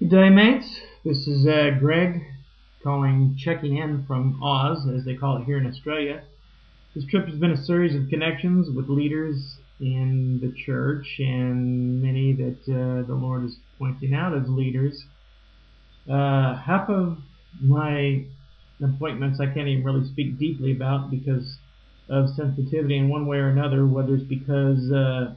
Good day, mates. This is Greg checking in from Oz, as they call it here in Australia. This trip has been a series of connections with leaders in the church and many that the Lord is pointing out as leaders. Half of my appointments I can't even really speak deeply about because of sensitivity in one way or another, whether it's because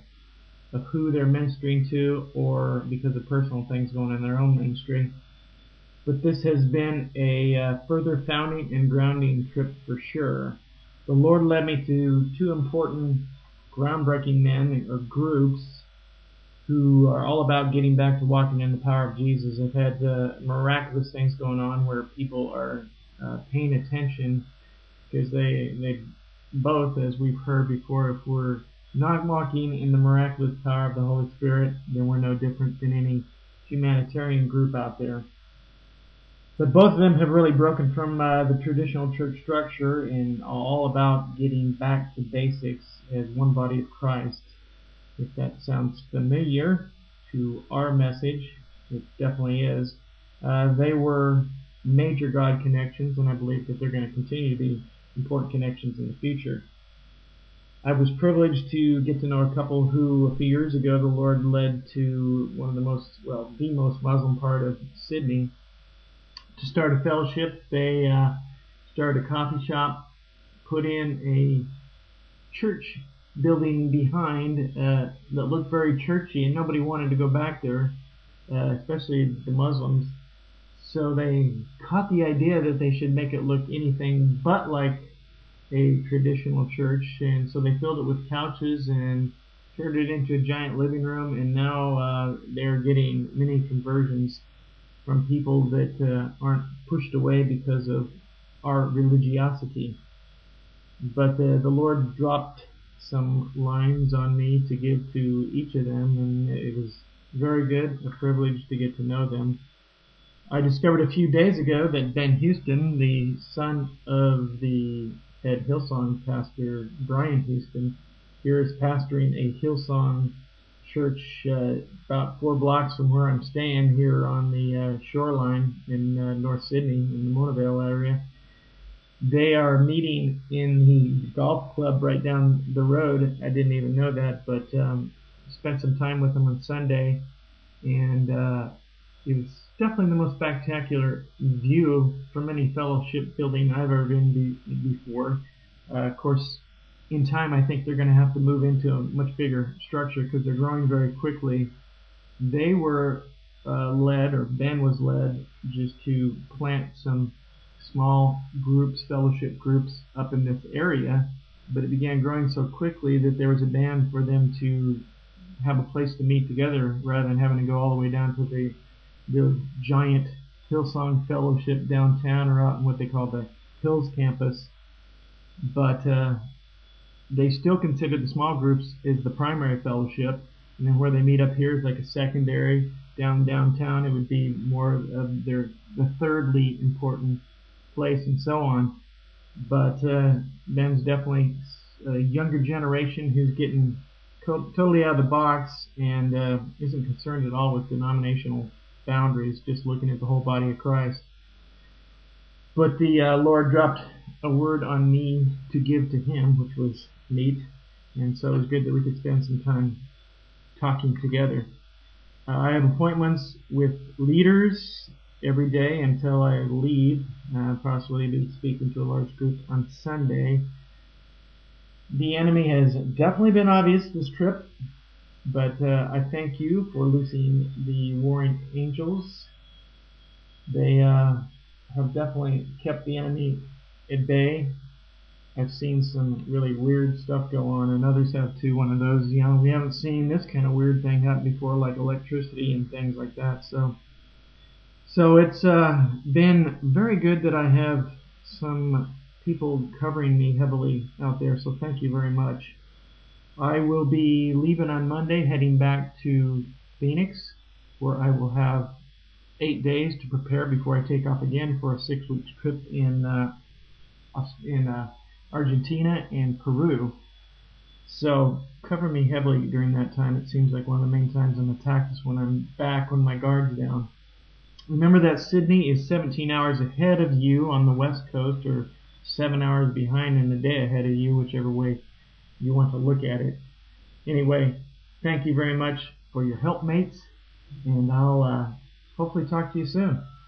of who they're ministering to or because of personal things going on in their own ministry. But this has been a further founding and grounding trip for sure. The Lord led me to two important groundbreaking men or groups who are all about getting back to walking in the power of Jesus. They've had miraculous things going on where people are paying attention because they both, as we've heard before, if we're not walking in the miraculous power of the Holy Spirit, then we're no different than any humanitarian group out there. But both of them have really broken from the traditional church structure and all about getting back to basics as one body of Christ. If that sounds familiar to our message, it definitely is. They were major God connections, and I believe that they're going to continue to be important connections in the future. I was privileged to get to know a couple who a few years ago the Lord led to one of the most Muslim part of Sydney to start a fellowship. They started a coffee shop, put in a church building behind that looked very churchy, and nobody wanted to go back there, especially the Muslims. So they caught the idea that they should make it look anything but like a traditional church, and so they filled it with couches and turned it into a giant living room, and now they're getting many conversions from people that aren't pushed away because of our religiosity. But the Lord dropped some lines on me to give to each of them, and it was very good, a privilege to get to know them. I discovered a few days ago that Ben Houston, the son of the head Hillsong pastor Brian Houston, here is pastoring a Hillsong church about 4 blocks from where I'm staying here on the shoreline in North Sydney in the Mona Vale area. They are meeting in the golf club right down the road. I didn't even know that, but spent some time with them on Sunday, and it was definitely the most spectacular view from any fellowship building I've ever been before. Of course, in time, I think they're going to have to move into a much bigger structure because they're growing very quickly. They were Ben was led just to plant some small groups, fellowship groups up in this area, but it began growing so quickly that there was a demand for them to have a place to meet together rather than having to go all the way down to the giant Hillsong Fellowship downtown or out in what they call the Hills campus. But they still consider the small groups as the primary fellowship, and then where they meet up here is like a secondary. Downtown it would be more of the thirdly important place and so on. But Ben's definitely a younger generation who's getting totally out of the box and isn't concerned at all with denominational boundaries, just looking at the whole body of Christ. But the Lord dropped a word on me to give to him, which was neat, and so it was good that we could spend some time talking together. I have appointments with leaders every day until I leave, possibly be speaking to a large group on Sunday. The enemy has definitely been obvious this trip, but I thank you for loosing the warring angels. They have definitely kept the enemy at bay. I've seen some really weird stuff go on, and others have too. One of those, we haven't seen this kind of weird thing happen before, like electricity and things like that. So it's been very good that I have some people covering me heavily out there, so thank you very much. I will be leaving on Monday, heading back to Phoenix, where I will have 8 days to prepare before I take off again for a 6-week trip in Argentina and Peru. So cover me heavily during that time. It seems like one of the main times I'm attacked is when I'm back, when my guard's down. Remember that Sydney is 17 hours ahead of you on the west coast, or 7 hours behind in the day ahead of you, whichever way you want to look at it. Anyway, thank you very much for your help, mates, and I'll hopefully talk to you soon.